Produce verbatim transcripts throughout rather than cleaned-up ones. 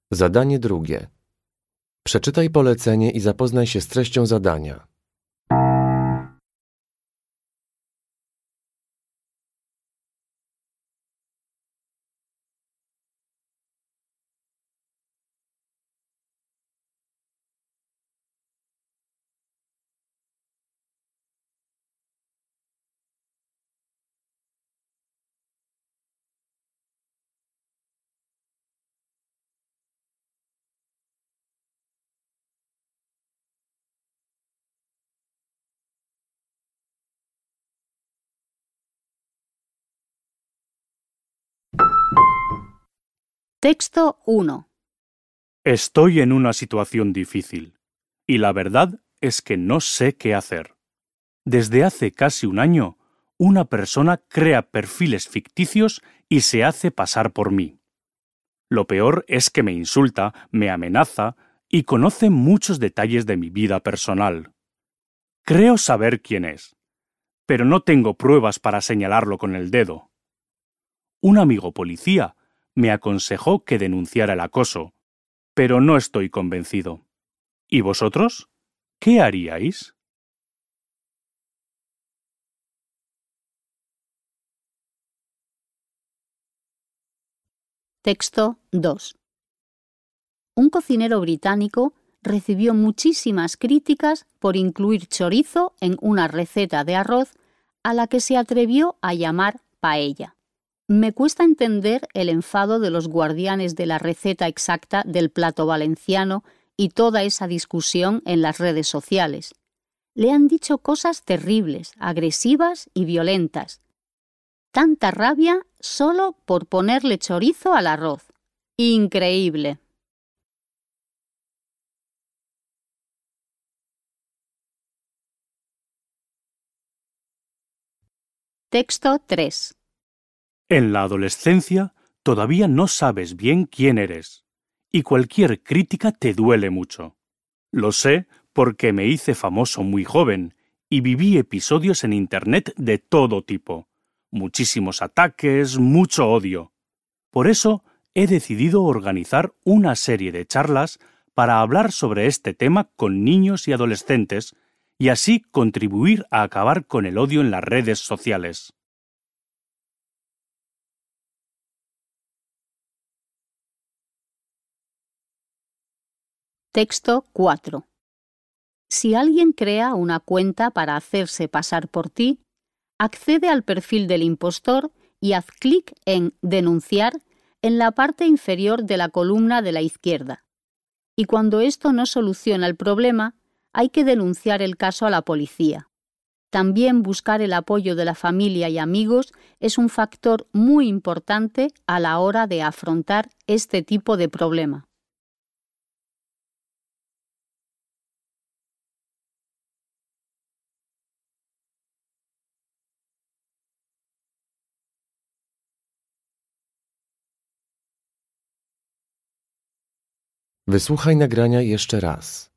Zadanie drugie. Przeczytaj polecenie i zapoznaj się z treścią zadania. Texto uno. Estoy en una situación difícil, y la verdad es que no sé qué hacer. Desde hace casi un año, una persona crea perfiles ficticios y se hace pasar por mí. Lo peor es que me insulta, me amenaza y conoce muchos detalles de mi vida personal. Creo saber quién es, pero no tengo pruebas para señalarlo con el dedo. Un amigo policía me aconsejó que denunciara el acoso, pero no estoy convencido. ¿Y vosotros? ¿Qué haríais? Texto dos. Un cocinero británico recibió muchísimas críticas por incluir chorizo en una receta de arroz a la que se atrevió a llamar paella. Me cuesta entender el enfado de los guardianes de la receta exacta del plato valenciano y toda esa discusión en las redes sociales. Le han dicho cosas terribles, agresivas y violentas. Tanta rabia solo por ponerle chorizo al arroz. Increíble. Texto tres. En la adolescencia todavía no sabes bien quién eres, y cualquier crítica te duele mucho. Lo sé porque me hice famoso muy joven y viví episodios en Internet de todo tipo. Muchísimos ataques, mucho odio. Por eso he decidido organizar una serie de charlas para hablar sobre este tema con niños y adolescentes y así contribuir a acabar con el odio en las redes sociales. Texto cuatro. Si alguien crea una cuenta para hacerse pasar por ti, accede al perfil del impostor y haz clic en Denunciar en la parte inferior de la columna de la izquierda. Y cuando esto no soluciona el problema, hay que denunciar el caso a la policía. También buscar el apoyo de la familia y amigos es un factor muy importante a la hora de afrontar este tipo de problema. Wysłuchaj nagrania jeszcze raz.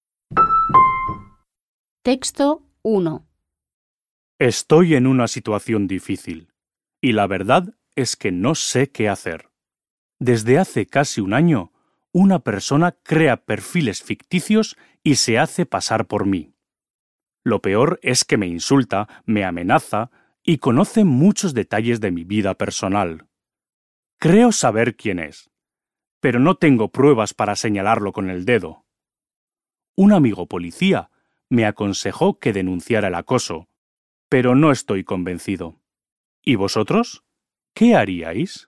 Texto uno. Estoy en una situación difícil, y la verdad es que no sé qué hacer. Desde hace casi un año, una persona crea perfiles ficticios y se hace pasar por mí. Lo peor es que me insulta, me amenaza y conoce muchos detalles de mi vida personal. Creo saber quién es, pero no tengo pruebas para señalarlo con el dedo. Un amigo policía me aconsejó que denunciara el acoso, pero no estoy convencido. ¿Y vosotros? ¿Qué haríais?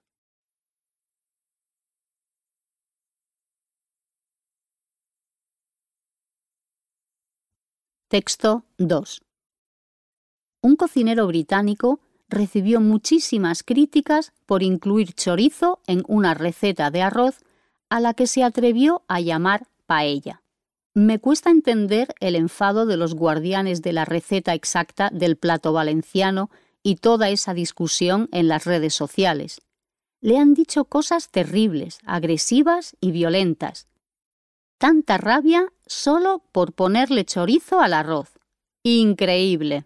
Texto dos. Un cocinero británico recibió muchísimas críticas por incluir chorizo en una receta de arroz a la que se atrevió a llamar paella. Me cuesta entender el enfado de los guardianes de la receta exacta del plato valenciano y toda esa discusión en las redes sociales. Le han dicho cosas terribles, agresivas y violentas. Tanta rabia solo por ponerle chorizo al arroz. Increíble.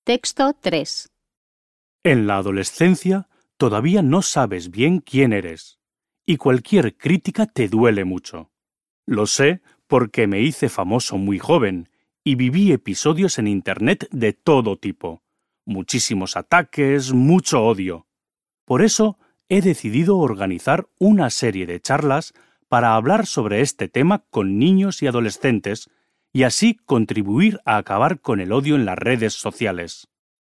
Texto tres. En la adolescencia todavía no sabes bien quién eres, y cualquier crítica te duele mucho. Lo sé porque me hice famoso muy joven y viví episodios en Internet de todo tipo. Muchísimos ataques, mucho odio. Por eso he decidido organizar una serie de charlas para hablar sobre este tema con niños y adolescentes y así contribuir a acabar con el odio en las redes sociales.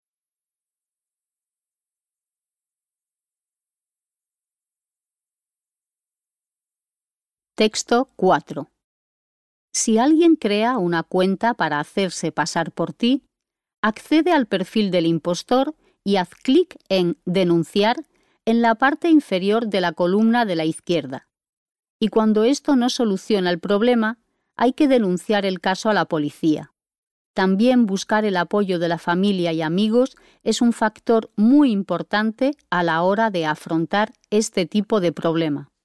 Texto cuatro. Si alguien crea una cuenta para hacerse pasar por ti, accede al perfil del impostor y haz clic en Denunciar en la parte inferior de la columna de la izquierda. Y cuando esto no soluciona el problema, hay que denunciar el caso a la policía. También buscar el apoyo de la familia y amigos es un factor muy importante a la hora de afrontar este tipo de problema.